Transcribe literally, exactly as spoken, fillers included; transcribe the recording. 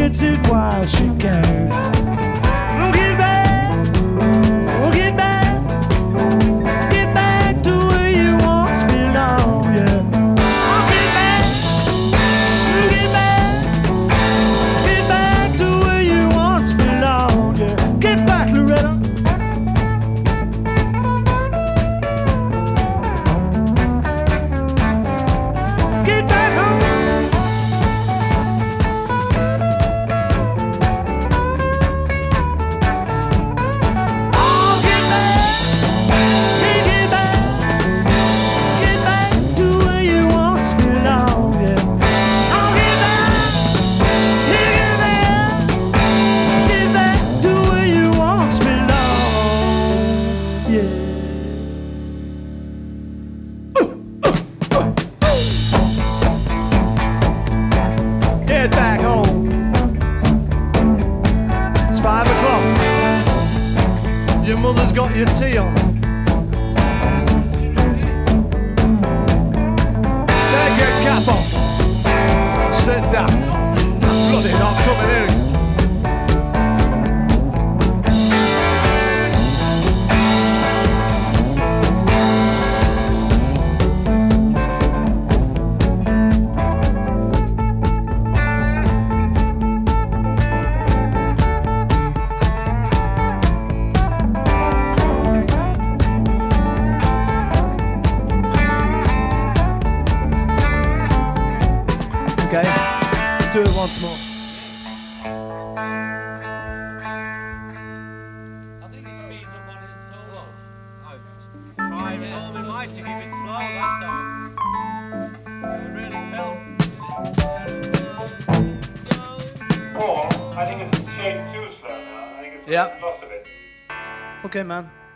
gets it while she can. Oh, get back, oh, get back, get back to where you once belonged, yeah. Oh, get back, oh, get back, get back to where you once belonged, yeah. Get back, Loretta. Get back home. Get back home. It's five o'clock. Your mother's got your tea on. Take your cap off. Sit down. Bloody not coming in. Okay, let's do it once more. I think he speeds up on his solo. I've tried all my might to keep it slow that time. It really felt. Or I think it's shade too slow now. I think it's Yeah. lost a bit. Okay, man.